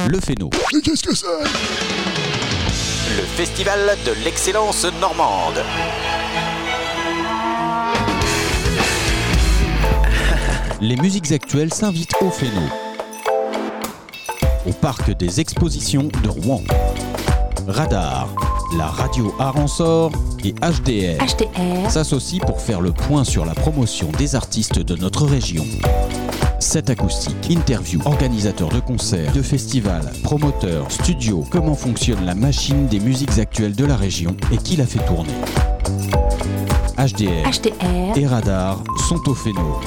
Le Féno. Mais qu'est-ce que c'est ? Le festival de l'excellence normande. Les musiques actuelles s'invitent au Féno. Au parc des expositions de Rouen. Radar, la radio Aransor et HDR s'associent pour faire le point sur la promotion des artistes de notre région. Set acoustique, interview, organisateurs de concerts, de festivals, promoteurs, studios, comment fonctionne la machine des musiques actuelles de la région et qui la fait tourner. HDR et Radar sont au Féno.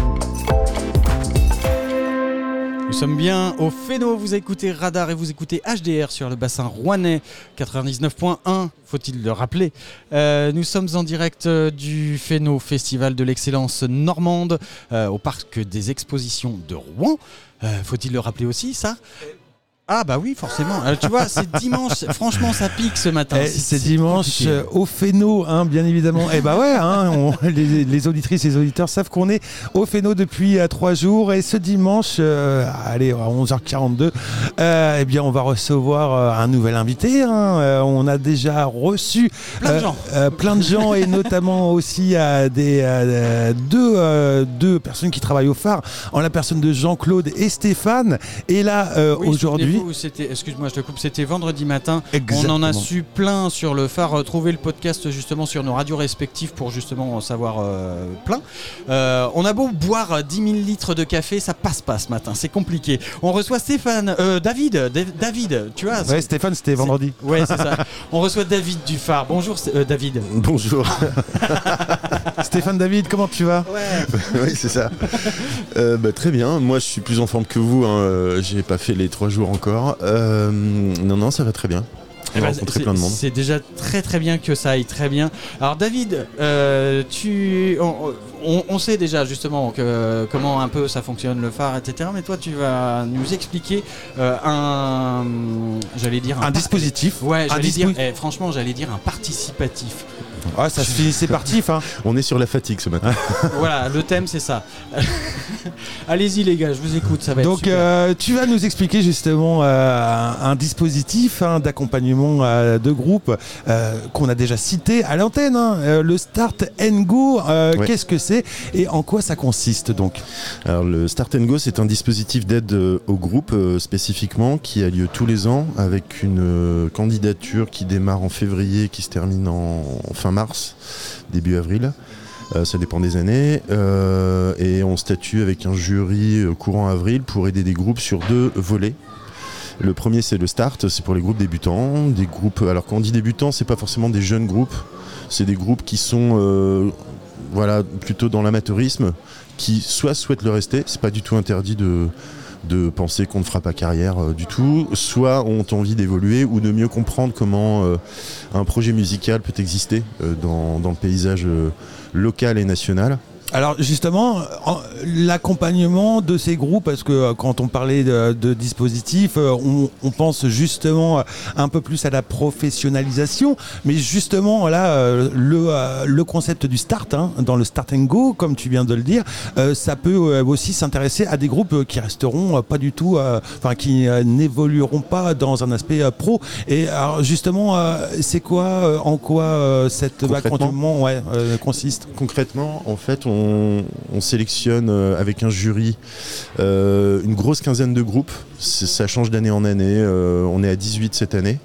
Nous sommes bien au Féno, vous écoutez Radar et vous écoutez HDR sur le bassin rouennais 99.1, faut-il le rappeler. Nous sommes en direct du Féno, Festival de l'excellence normande, au parc des expositions de Rouen. Faut-il le rappeler aussi, ça ? Ah bah oui, forcément. Tu vois, c'est dimanche. Franchement, ça pique ce matin. C'est dimanche au Féno, bien évidemment. Et bah ouais, les auditrices et les auditeurs savent qu'on est au Féno depuis 3 jours. Et ce dimanche, à 11h42, eh bien, on va recevoir un nouvel invité. On a déjà reçu plein de gens et notamment aussi deux personnes qui travaillent au phare, en la personne de Jean-Claude et Stéphane. Et là, aujourd'hui, excuse-moi, je te coupe, c'était vendredi matin. Exactement. On en a su plein sur le phare. Trouvez le podcast justement sur nos radios respectives pour justement en savoir plein. On a beau boire 10 000 litres de café, ça passe pas ce matin, c'est compliqué. On reçoit David, tu vois. Ouais, Stéphane, c'était vendredi. Ouais, c'est ça. On reçoit David du phare. Bonjour David. Bonjour. Stéphane, David, comment tu vas ? Oui, c'est ça. Très bien. Moi, je suis plus en forme que vous. J'ai pas fait les 3 jours encore. Non, ça va très bien. On a rencontré plein de monde. C'est déjà très très bien que ça aille très bien. Alors David, on sait déjà justement comment un peu ça fonctionne le phare, etc. Mais toi, tu vas nous expliquer un dispositif. Ouais, franchement, j'allais dire un participatif. Ouais, ça se finit, c'est parti. On est sur la fatigue ce matin. Voilà, le thème c'est ça. Allez-y les gars, je vous écoute, ça va être super. Donc tu vas nous expliquer justement un dispositif d'accompagnement de groupe qu'on a déjà cité à l'antenne, le Start & Go. Ouais. Qu'est-ce que c'est et en quoi ça consiste donc ? Alors le Start & Go, c'est un dispositif d'aide au groupe spécifiquement qui a lieu tous les ans avec une candidature qui démarre en février, qui se termine en fin mars, début avril. Ça dépend des années et on statue avec un jury courant avril pour aider des groupes sur 2 volets. Le premier, c'est le Start, c'est pour les groupes débutants, des groupes. Alors quand on dit débutants, c'est pas forcément des jeunes groupes, c'est des groupes qui sont plutôt dans l'amateurisme, qui soit souhaitent le rester, c'est pas du tout interdit de penser qu'on ne fera pas carrière du tout, soit ont envie d'évoluer ou de mieux comprendre comment un projet musical peut exister dans le paysage local et national. Alors justement, l'accompagnement de ces groupes, parce que quand on parlait de dispositifs, on pense justement un peu plus à la professionnalisation, mais justement là, le concept du start, dans le Start & Go, comme tu viens de le dire, ça peut aussi s'intéresser à des groupes qui resteront pas du tout, qui n'évolueront pas dans un aspect pro. Et alors justement, c'est quoi, en quoi cet accompagnement consiste ? Concrètement, en fait, on sélectionne avec un jury une grosse quinzaine de groupes. Ça change d'année en année. On est à 18 cette année.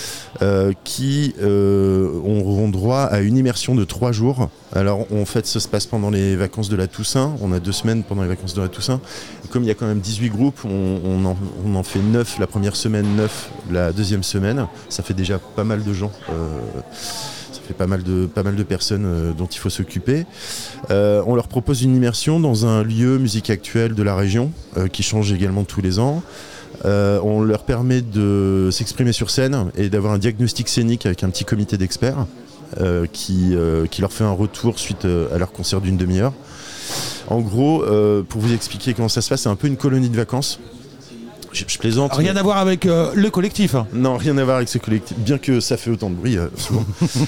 Qui auront droit à une immersion de 3 jours. Alors en fait, ça se passe pendant les vacances de la Toussaint. On a 2 semaines pendant les vacances de la Toussaint. Et comme il y a quand même 18 groupes, on en fait 9 la première semaine, 9 la deuxième semaine. Ça fait déjà pas mal de gens. Pas mal de personnes dont il faut s'occuper. On leur propose une immersion dans un lieu musique actuelle de la région qui change également tous les ans. On leur permet de s'exprimer sur scène et d'avoir un diagnostic scénique avec un petit comité d'experts qui leur fait un retour suite à leur concert d'une demi-heure. En gros, pour vous expliquer comment ça se passe, c'est un peu une colonie de vacances. je plaisante. Rien à voir avec le collectif. Hein. Non, rien à voir avec ce collectif, bien que ça fait autant de bruit souvent.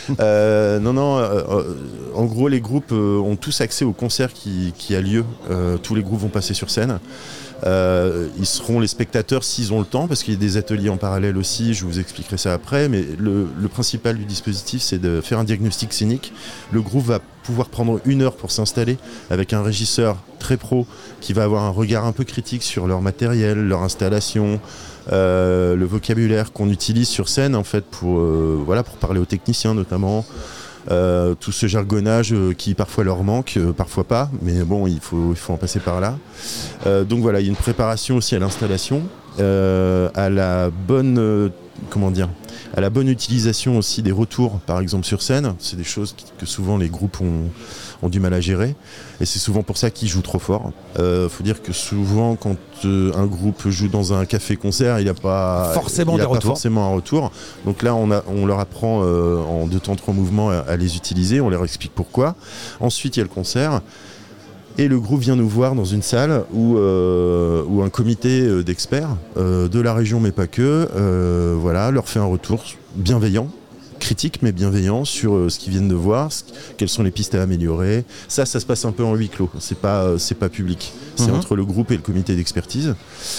En gros, les groupes ont tous accès au concert qui a lieu. Tous les groupes vont passer sur scène. Ils seront les spectateurs s'ils ont le temps, parce qu'il y a des ateliers en parallèle aussi, je vous expliquerai ça après, mais le principal du dispositif, c'est de faire un diagnostic scénique. Le groupe va pouvoir prendre 1 heure pour s'installer avec un régisseur très pro qui va avoir un regard un peu critique sur leur matériel, leur installation, le vocabulaire qu'on utilise sur scène en fait pour parler aux techniciens notamment. Tout ce jargonnage qui parfois leur manque, parfois pas, mais bon, il faut en passer par là. Donc voilà, il y a une préparation aussi à l'installation, à la bonne utilisation aussi des retours, par exemple sur scène. C'est des choses que souvent les groupes ont du mal à gérer, et c'est souvent pour ça qu'ils jouent trop fort. Faut dire que souvent quand un groupe joue dans un café-concert, il n'a pas forcément un retour. Donc là on leur apprend en 2 temps 3 mouvements à les utiliser, on leur explique pourquoi. Ensuite il y a le concert, et le groupe vient nous voir dans une salle où un comité d'experts de la région mais pas que leur fait un retour bienveillant, critique mais bienveillant sur ce qu'ils viennent de voir, quelles sont les pistes à améliorer. Ça se passe un peu en huis clos, c'est pas public, c'est entre le groupe et le comité d'expertise.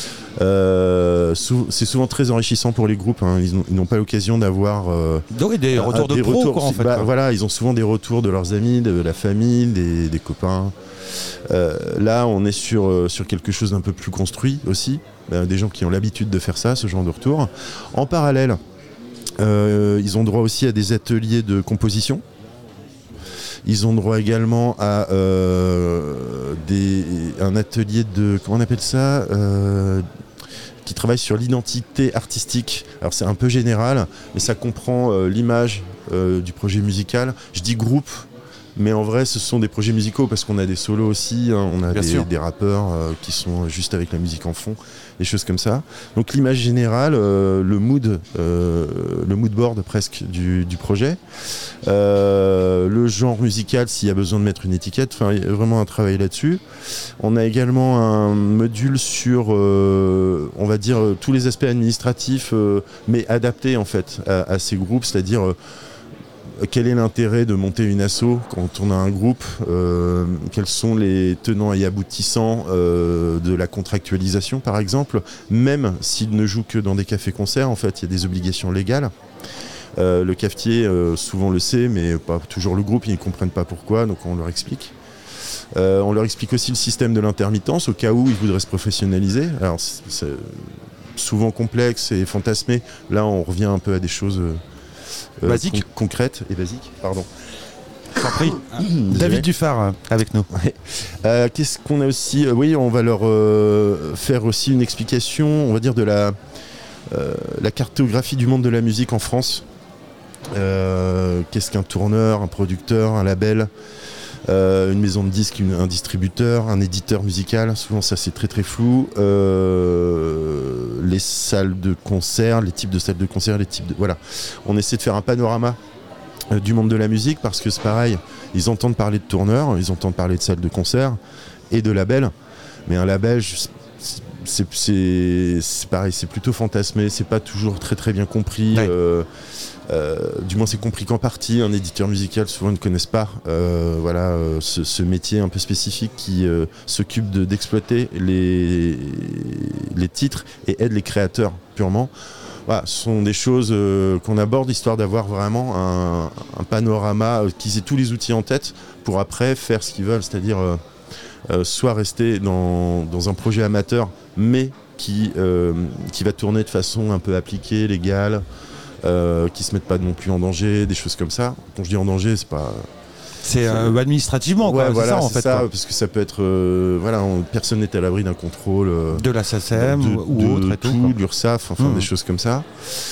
C'est souvent très enrichissant pour les groupes, hein. Ils n'ont pas l'occasion d'avoir des retours de pro quoi, en fait, quoi. Voilà, ils ont souvent des retours de leurs amis, de la famille, des copains. Là on est sur quelque chose d'un peu plus construit aussi, des gens qui ont l'habitude de faire ça, ce genre de retour. En parallèle, ils ont droit aussi à des ateliers de composition. Ils ont droit également à un atelier de, comment on appelle ça, qui travaille sur l'identité artistique. Alors c'est un peu général, mais ça comprend l'image du projet musical. Je dis groupe, mais en vrai ce sont des projets musicaux parce qu'on a des solos aussi, hein, on a des rappeurs qui sont juste avec la musique en fond, des choses comme ça. Donc l'image générale, le mood board presque du projet, le genre musical s'il y a besoin de mettre une étiquette, enfin il y a vraiment un travail là-dessus. On a également un module sur on va dire tous les aspects administratifs mais adaptés en fait à ces groupes, c'est-à-dire quel est l'intérêt de monter une asso quand on a un groupe, quels sont les tenants et aboutissants de la contractualisation par exemple, même s'ils ne jouent que dans des cafés-concerts, en fait il y a des obligations légales. Le cafetier souvent le sait, mais pas toujours le groupe, ils ne comprennent pas pourquoi, donc on leur explique. On leur explique aussi le système de l'intermittence au cas où ils voudraient se professionnaliser. Alors c'est souvent complexe et fantasmé, là on revient un peu à des choses concrètes et basiques. Pardon. T'en prie. David Dufard avec nous. Ouais. Qu'est-ce qu'on a aussi oui, on va leur faire aussi une explication, on va dire de la cartographie du monde de la musique en France. Qu'est-ce qu'un tourneur, un producteur, un label, une maison de disques, un distributeur, un éditeur musical, souvent ça c'est très très flou. Les salles de concert, les types de salles de concert, voilà. On essaie de faire un panorama du monde de la musique parce que c'est pareil, ils entendent parler de tourneurs, ils entendent parler de salles de concert et de labels, mais un label c'est pareil, c'est plutôt fantasmé, c'est pas toujours très très bien compris. Ouais. Du moins c'est compris qu'en partie. Un éditeur musical souvent ne connaissent pas ce métier un peu spécifique qui s'occupe d'exploiter les titres et aide les créateurs purement. Voilà, ce sont des choses qu'on aborde histoire d'avoir vraiment un panorama, qu'ils aient tous les outils en tête pour après faire ce qu'ils veulent, c'est-à-dire soit rester dans un projet amateur mais qui va tourner de façon un peu appliquée, légale, qui se mettent pas non plus en danger, des choses comme ça. Quand je dis en danger, c'est pas... C'est administrativement, quoi. Ouais, voilà, ça, en c'est fait, ça, quoi. Parce que ça peut être... personne n'est à l'abri d'un contrôle... de la SACEM ou autre et tout. De l'URSSAF, enfin des choses comme ça.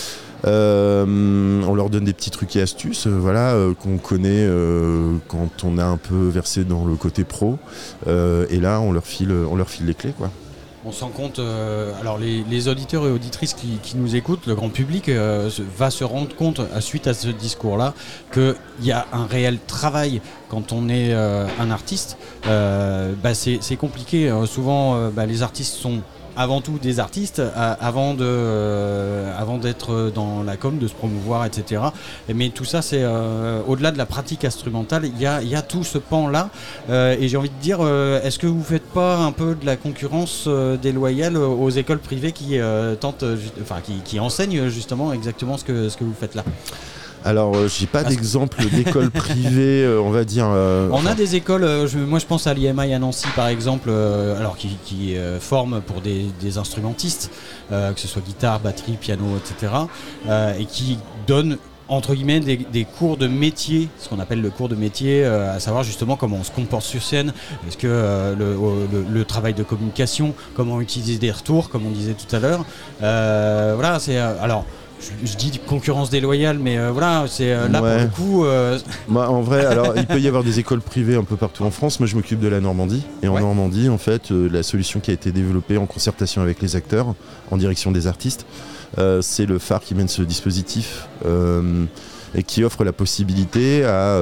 On leur donne des petits trucs et astuces qu'on connaît quand on a un peu versé dans le côté pro. Et là, on leur file les clés, quoi. On s'en compte, alors les auditeurs et auditrices qui nous écoutent, le grand public va se rendre compte suite à ce discours-là qu'il y a un réel travail quand on est un artiste. C'est compliqué, souvent les artistes sont avant tout des artistes, avant d'être dans la com, de se promouvoir, etc. Mais tout ça, c'est au-delà de la pratique instrumentale, il y a tout ce pan-là. Et j'ai envie de dire, est-ce que vous faites pas un peu de la concurrence déloyale aux écoles privées qui qui enseignent justement exactement ce que vous faites là? Alors, j'ai pas d'exemple d'école privée, on va dire. On a des écoles, moi je pense à l'IMI à Nancy par exemple, alors qui forment pour des instrumentistes, que ce soit guitare, batterie, piano, etc. Et qui donnent entre guillemets des cours de métier, ce qu'on appelle le cours de métier, à savoir justement comment on se comporte sur scène, est-ce que le travail de communication, comment utiliser des retours, comme on disait tout à l'heure. Voilà, c'est alors. Je dis concurrence déloyale, mais voilà, c'est là pour le coup. Moi, en vrai, alors il peut y avoir des écoles privées un peu partout en France. Moi, je m'occupe de la Normandie. Et en Normandie, en fait, la solution qui a été développée en concertation avec les acteurs, en direction des artistes, c'est le phare qui mène ce dispositif et qui offre la possibilité à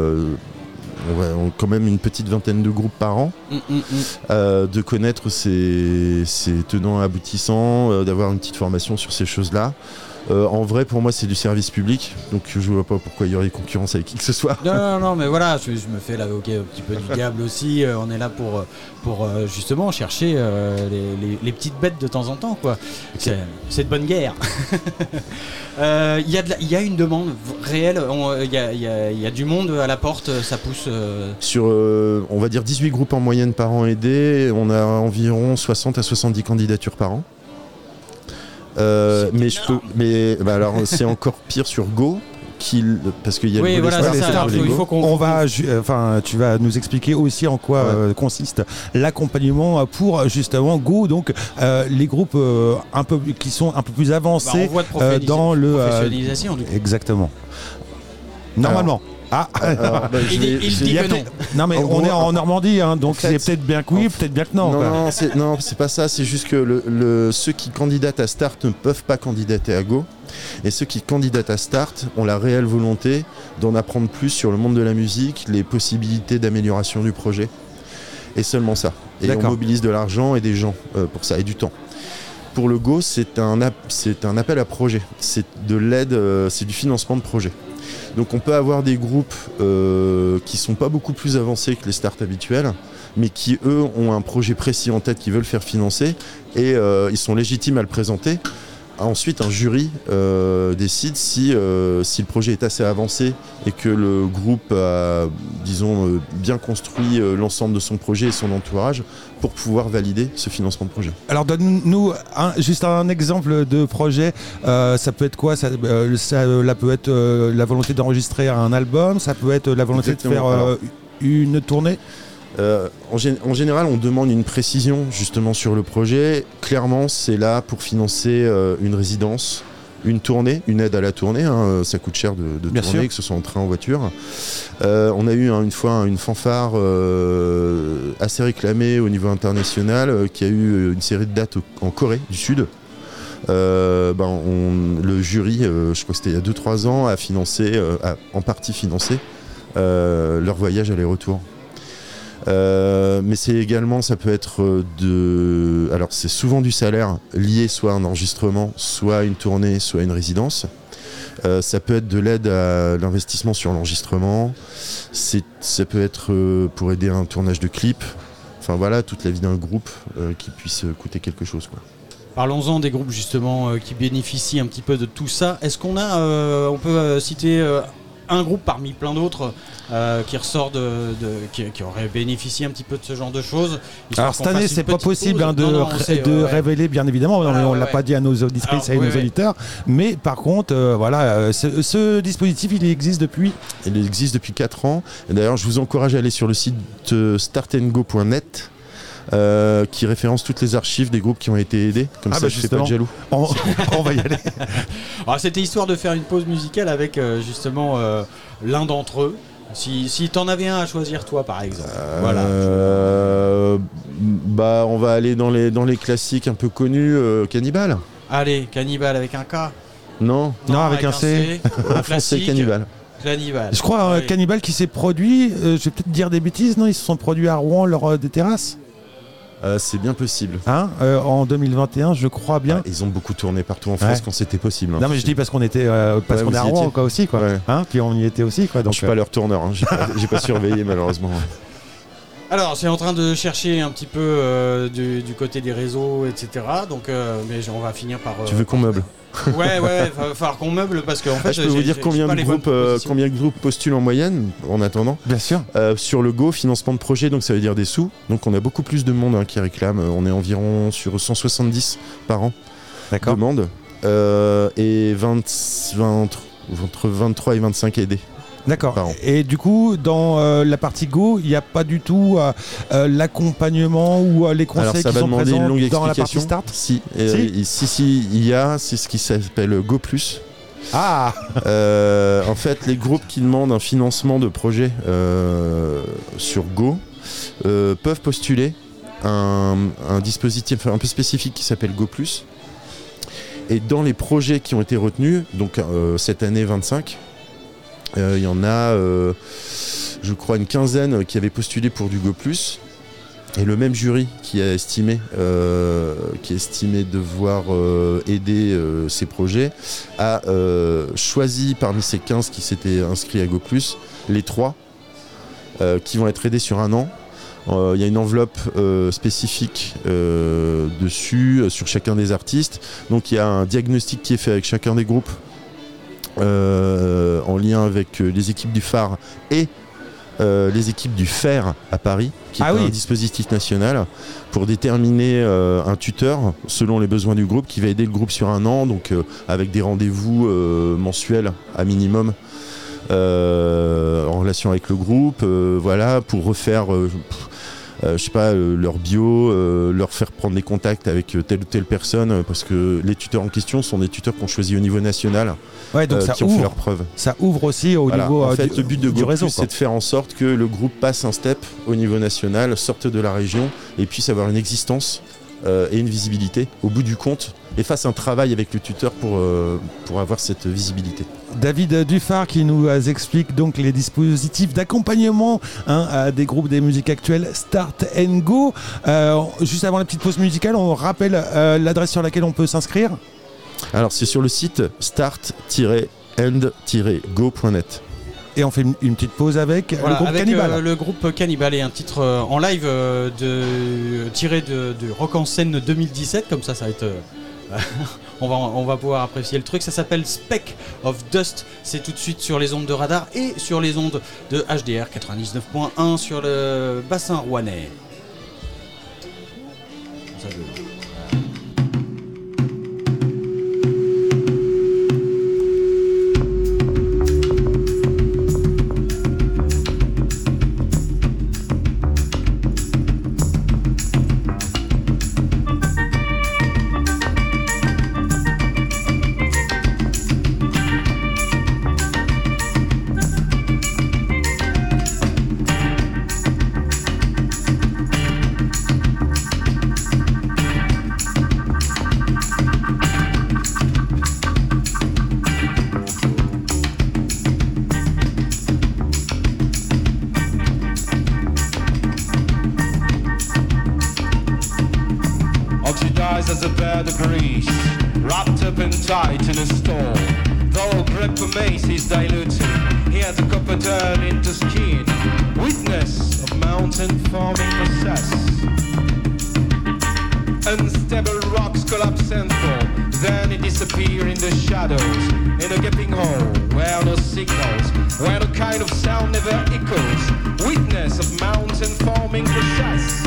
quand même une petite vingtaine de groupes par an, de connaître ces tenants aboutissants, d'avoir une petite formation sur ces choses-là. En vrai, pour moi, c'est du service public, donc je vois pas pourquoi il y aurait concurrence avec qui que ce soit. Non, mais voilà, je me fais l'avocat un petit peu du diable aussi. On est là pour justement chercher les petites bêtes de temps en temps, quoi. C'est de bonne guerre. Il y a une demande réelle, il y a du monde à la porte, ça pousse. Sur, on va dire 18 groupes en moyenne par an aidés, on a environ 60 à 70 candidatures par an. Mais alors c'est encore pire sur Go. Parce qu'il y a le volet start, il faut qu'on tu vas nous expliquer aussi en quoi consiste l'accompagnement pour justement Go, donc les groupes qui sont un peu plus avancés dans le professionnalisation. Exactement. Normalement. Il dit que non. Non, mais on est en Normandie, hein, donc c'est peut-être bien que oui, peut-être bien que non. Non, c'est pas ça. C'est juste que ceux qui candidatent à Start ne peuvent pas candidater à Go. Et ceux qui candidatent à Start ont la réelle volonté d'en apprendre plus sur le monde de la musique, les possibilités d'amélioration du projet. Et seulement ça. Et on mobilise de l'argent et des gens pour ça, et du temps. Pour le Go, c'est un appel à projet. C'est de l'aide, c'est du financement de projet. Donc on peut avoir des groupes qui sont pas beaucoup plus avancés que les starts habituels, mais qui eux ont un projet précis en tête qu'ils veulent faire financer et ils sont légitimes à le présenter. Ensuite, un jury décide si le projet est assez avancé et que le groupe a, disons, bien construit l'ensemble de son projet et son entourage pour pouvoir valider ce financement de projet. Alors donne-nous juste un exemple de projet. Ça peut être quoi ? Ça peut être la volonté d'enregistrer un album, ça peut être la volonté de faire une tournée. En général, on demande une précision justement sur le projet. Clairement, c'est là pour financer une résidence, une tournée, une aide à la tournée. Ça coûte cher de tourner, sûr. Que ce soit en train ou en voiture. On a eu une fois une fanfare assez réclamée au niveau international qui a eu une série de dates en Corée du Sud. Le jury, je crois que c'était il y a 2-3 ans, a en partie financé leur voyage aller-retour. Mais c'est également, ça peut être alors c'est souvent du salaire lié soit à un enregistrement, soit à une tournée, soit à une résidence. Ça peut être de l'aide à l'investissement sur l'enregistrement. Ça peut être pour aider à un tournage de clip. Enfin voilà, toute la vie d'un groupe qui puisse coûter quelque chose, quoi. Parlons-en des groupes justement qui bénéficient un petit peu de tout ça. Est-ce qu'on on peut citer un groupe parmi plein d'autres qui ressort qui aurait bénéficié un petit peu de ce genre de choses. Alors cette année, c'est pas possible de révéler, bien évidemment. On l'a pas dit à nos auditrices et à nos auditeurs. Mais par contre, ce dispositif, il existe depuis. Il existe depuis 4 ans. Et d'ailleurs, je vous encourage à aller sur le site startandgo.net. Qui référence toutes les archives des groupes qui ont été aidés. Comme ça, je ne fais pas de jaloux. On va y aller. Alors, c'était histoire de faire une pause musicale avec justement l'un d'entre eux. Si t'en avais un à choisir, toi, par exemple. Voilà. On va aller dans les classiques un peu connus. Cannibal. Allez, Cannibal avec un K. Non, avec un C. Un classique. Cannibal. Je crois Cannibal qui s'est produit. Je vais peut-être dire des bêtises. Non, ils se sont produits à Rouen lors des terrasses. C'est bien possible. Hein, en 2021, je crois bien. Ils ont beaucoup tourné partout en France quand c'était possible. Non, mais je dis parce qu'on était, qu'on est à Rouen quoi, aussi, quoi. Ouais. Hein, puis on y était aussi, quoi. Donc, je suis pas leur tourneur, hein. J'ai pas surveillé malheureusement. Alors, c'est en train de chercher un petit peu du côté des réseaux, etc. Donc, mais on va finir par. Tu veux qu'on meuble? Ouais, va falloir qu'on meuble parce qu'en fait. Je peux vous dire combien de groupes postulent en moyenne en attendant. Bien sûr. Sur le Go, financement de projet, donc ça veut dire des sous. Donc on a beaucoup plus de monde qui réclame. On est environ sur 170 par an. D'accord. Demandes. Et entre 23 et 25 aidés. D'accord. Et du coup, dans la partie Go, il n'y a pas du tout l'accompagnement ou les conseils qui sont présents dans la partie Start. Si, il y a, c'est ce qui s'appelle Go+. Ah. En fait, les groupes qui demandent un financement de projet sur Go peuvent postuler un dispositif un peu spécifique qui s'appelle Go+. Et dans les projets qui ont été retenus, donc cette année 25, il y en a, je crois, une quinzaine qui avaient postulé pour du Go+. Et le même jury qui a estimé devoir aider ces projets a choisi parmi ces 15 qui s'étaient inscrits à Go+, les 3 qui vont être aidés sur un an. Il y a une enveloppe spécifique dessus, sur chacun des artistes. Donc il y a un diagnostic qui est fait avec chacun des groupes en lien avec les équipes du phare et les équipes du FER à Paris, qui est un dispositif national pour déterminer un tuteur selon les besoins du groupe qui va aider le groupe sur un an, donc avec des rendez-vous mensuels à minimum en relation avec le groupe, voilà, pour refaire je sais pas, leur bio, leur faire prendre des contacts avec telle ou telle personne, parce que les tuteurs en question sont des tuteurs qu'on choisit au niveau national, donc ça qui ont fait leurs preuves. Ça ouvre aussi au niveau en fait, le but de du réseau, c'est de faire en sorte que le groupe passe un step au niveau national, sorte de la région et puisse avoir une existence et une visibilité au bout du compte, et fasse un travail avec le tuteur pour avoir cette visibilité. David Dufart qui nous explique donc les dispositifs d'accompagnement des groupes des musiques actuelles Start & Go. Juste avant la petite pause musicale, on rappelle l'adresse sur laquelle on peut s'inscrire. Alors c'est sur le site start-and-go.net. Et on fait une petite pause avec le groupe Cannibal. Le groupe Cannibal et un titre en live tiré de Rock en scène 2017, comme ça va être... on va pouvoir apprécier le truc. Ça s'appelle Speck of Dust. C'est tout de suite sur les ondes de Radar et sur les ondes de HDR 99.1 sur le bassin rouennais. As a bed of grease, wrapped up and tight in a store. Though grip mace is diluted, he has a copper turned into skin. Witness of mountain forming process. Unstable rocks collapse and fall, then it disappear in the shadows, in a gaping hole where no signals, where no kind of sound never echoes. Witness of mountain forming process.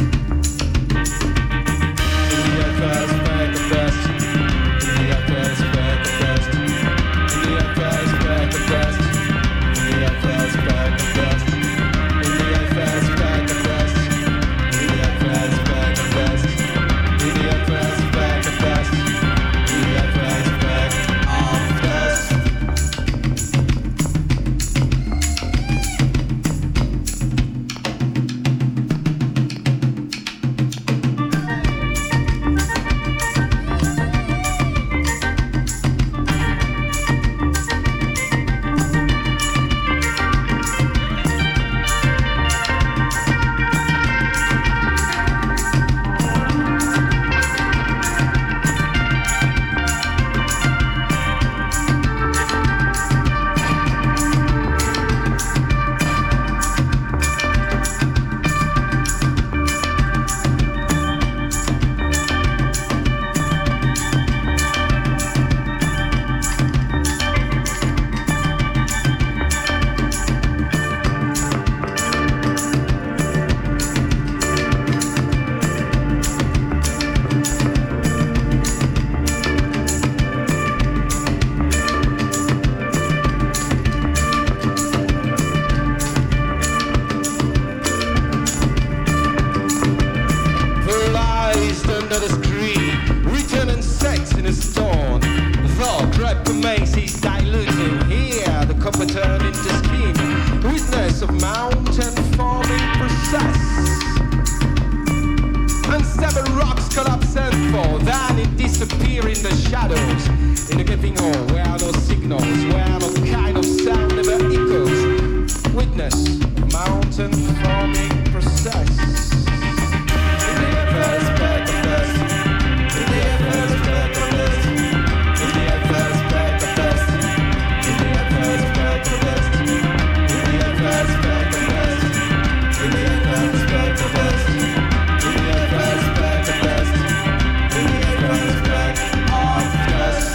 in the shadows, in a gaping hole where no signals, where no kind of sound never echoes. Witness a mountain forming process. In the first back of dust, in the first back of dust, in the first back of dust, in the first back of dust, in the first back of dust, in the first back of dust, in the first back of dust, in the first back of dust.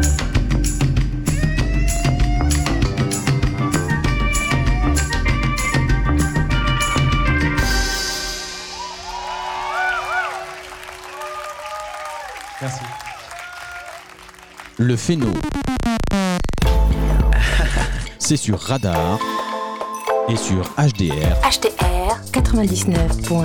Merci. Le Phéno. C'est sur Radar et sur HDR. HDR 99.1.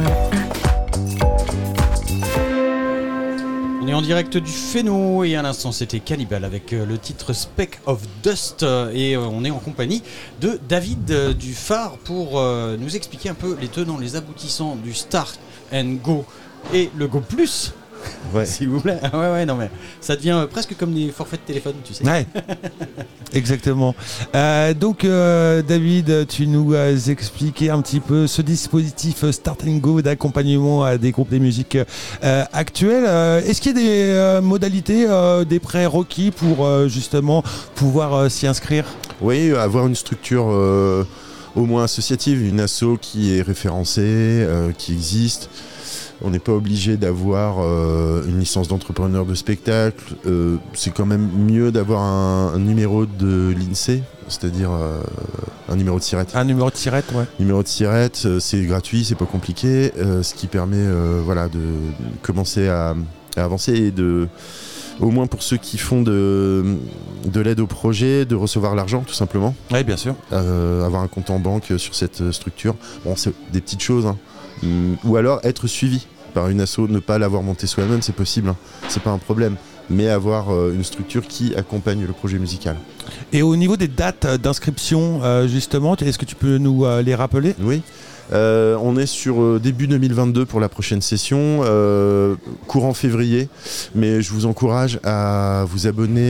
On est en direct du Phéno et à l'instant c'était Cannibal avec le titre Speck of Dust et on est en compagnie de David du Phare pour nous expliquer un peu les tenants, les aboutissants du Start and Go et le Go Plus. Ouais. S'il vous plaît. Ouais, non mais ça devient presque comme des forfaits de téléphone, tu sais. Ouais, exactement. Donc, David, tu nous as expliqué un petit peu ce dispositif Start and Go d'accompagnement à des groupes de musique actuels. Est-ce qu'il y a des modalités, des prérequis pour justement pouvoir s'y inscrire ? Oui, avoir une structure au moins associative, une asso qui est référencée, qui existe. On n'est pas obligé d'avoir une licence d'entrepreneur de spectacle. C'est quand même mieux d'avoir un numéro de l'INSEE, c'est-à-dire un numéro de SIRET. Un numéro de SIRET, ouais. Numéro de SIRET, c'est gratuit, c'est pas compliqué, ce qui permet de commencer à avancer et de, au moins pour ceux qui font de l'aide au projet, de recevoir l'argent tout simplement. Oui, bien sûr. Avoir un compte en banque sur cette structure. Bon, c'est des petites choses, hein. Ou alors être suivi par une asso, ne pas l'avoir monté soi-même, c'est possible, hein. C'est pas un problème, mais avoir une structure qui accompagne le projet musical. Et au niveau des dates d'inscription, justement, est-ce que tu peux nous les rappeler ? Oui, on est sur début 2022 pour la prochaine session, courant février, mais je vous encourage à vous abonner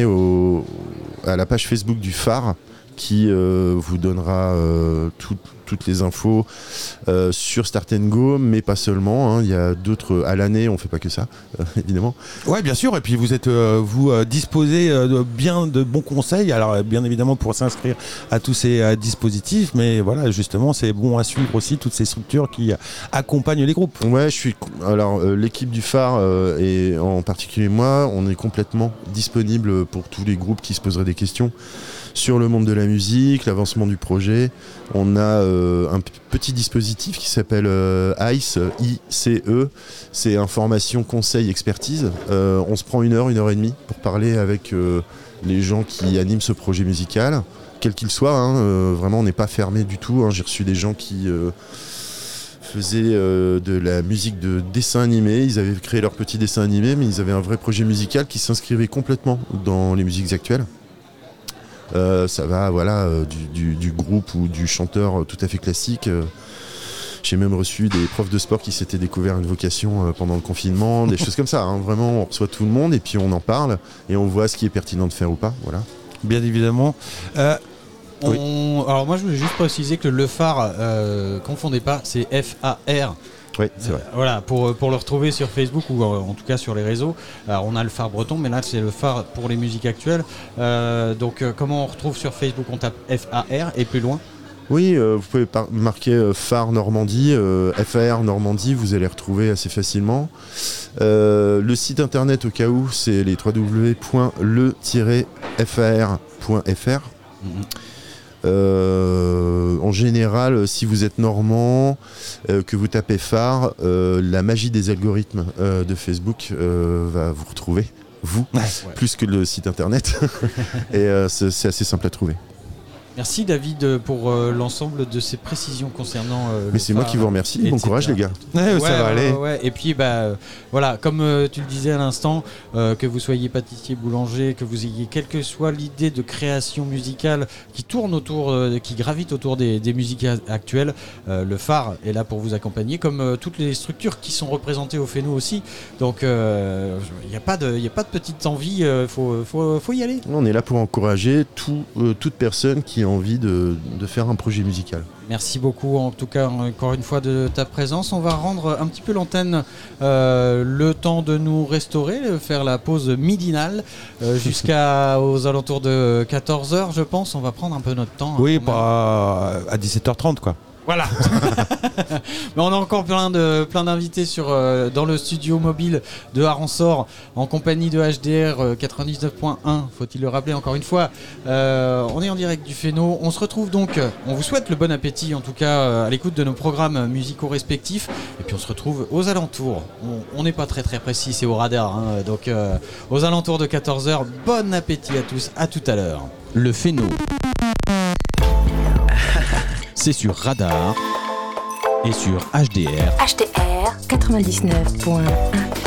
à la page Facebook du Phare qui vous donnera toutes les infos sur Start and Go, mais pas seulement, hein. Il y a d'autres à l'année, on fait pas que ça, évidemment. Ouais, bien sûr. Et puis vous êtes vous disposez de bons conseils. Alors bien évidemment pour s'inscrire à tous ces dispositifs, mais voilà, justement, c'est bon à suivre aussi toutes ces structures qui accompagnent les groupes. Ouais, l'équipe du Phare et en particulier moi, on est complètement disponible pour tous les groupes qui se poseraient des questions sur le monde de la musique, l'avancement du projet. On a un petit dispositif qui s'appelle ICE, I-C-E. C'est information, conseil, expertise. On se prend 1 heure, 1 heure et demie pour parler avec les gens qui animent ce projet musical, quel qu'il soit, hein. Vraiment, on n'est pas fermé du tout, hein. J'ai reçu des gens qui faisaient de la musique de dessin animé. Ils avaient créé leur petit dessin animé, mais ils avaient un vrai projet musical qui s'inscrivait complètement dans les musiques actuelles. Ça va du groupe ou du chanteur tout à fait classique. J'ai même reçu des profs de sport qui s'étaient découvert une vocation pendant le confinement, des choses comme ça, hein. Vraiment, on reçoit tout le monde et puis on en parle et on voit ce qui est pertinent de faire ou pas. Voilà. Bien évidemment. Oui. Alors moi je voulais juste préciser que le Phare, confondez pas, c'est F-A-R. Oui, c'est vrai. Voilà, pour le retrouver sur Facebook ou en tout cas sur les réseaux. Alors on a le Phare breton, mais là c'est le Phare pour les musiques actuelles. Donc comment on retrouve sur Facebook ? On tape F-A-R et plus loin ? Oui, vous pouvez marquer Phare Normandie, FAR Normandie, vous allez retrouver assez facilement. Le site internet au cas où, c'est les www.le-far.fr. En général, si vous êtes normand, que vous tapez Phare, la magie des algorithmes de Facebook va vous retrouver, plus que le site internet. Et c'est assez simple à trouver. Merci David pour l'ensemble de ces précisions concernant Mais c'est moi qui vous remercie. Bon courage les gars. Ouais, ça va aller. Ouais. Et puis voilà, comme tu le disais à l'instant, que vous soyez pâtissier, boulanger, que vous ayez quelle que soit l'idée de création musicale qui tourne autour, qui gravite autour des musiques actuelles, le phare est là pour vous accompagner, comme toutes les structures qui sont représentées au Féno aussi. Donc il n'y a pas de petite envie, faut y aller. On est là pour encourager toute personne qui a envie de faire un projet musical. Merci beaucoup en tout cas encore une fois de ta présence. On va rendre un petit peu l'antenne, le temps de nous restaurer, faire la pause midinale jusqu'aux alentours de 14h je pense. On va prendre un peu notre temps. Oui, à 17h30 quoi. Voilà. Mais on a encore plein d'invités dans le studio mobile de Aransor en compagnie de HDR 99.1, faut-il le rappeler encore une fois. On est en direct du Féno. On se retrouve donc, on vous souhaite le bon appétit en tout cas à l'écoute de nos programmes musicaux respectifs. Et puis on se retrouve aux alentours. On n'est pas très très précis, c'est au radar. Donc aux alentours de 14h, bon appétit à tous, à tout à l'heure. Le Féno. C'est sur Radar et sur HDR. HDR 99.1.